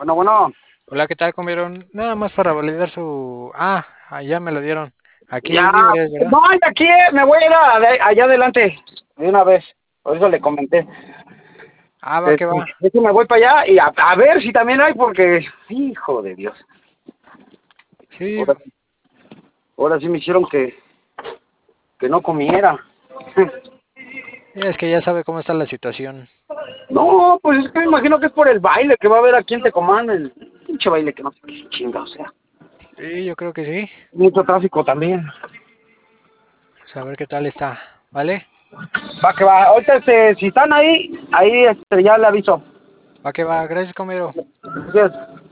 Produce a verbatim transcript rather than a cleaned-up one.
Bueno, bueno, Hola, ¿qué tal, comieron? Nada más para validar su... Ah, ah, ya me lo dieron. Aquí ya. libre, ¿verdad? No, de aquí eh, me voy a ir a- de- allá adelante de una vez. Por eso le comenté. Ah, va que Este, va. es que me voy para allá y a, a ver si también hay, porque, hijo de Dios. Sí, Ahora, ahora sí me hicieron que, que no comiera. es que ya sabe cómo está la situación. No, pues es que me imagino que es por el baile que va a haber aquí en Tecomán. El pinche baile que no sé qué chinga, o sea. Sí, yo creo que sí. Mucho tráfico también. Pues a ver qué tal está, ¿vale? Va que va. Ahorita, este, si están ahí, ahí este, ya le aviso. Va que va. Gracias, comieron. Gracias.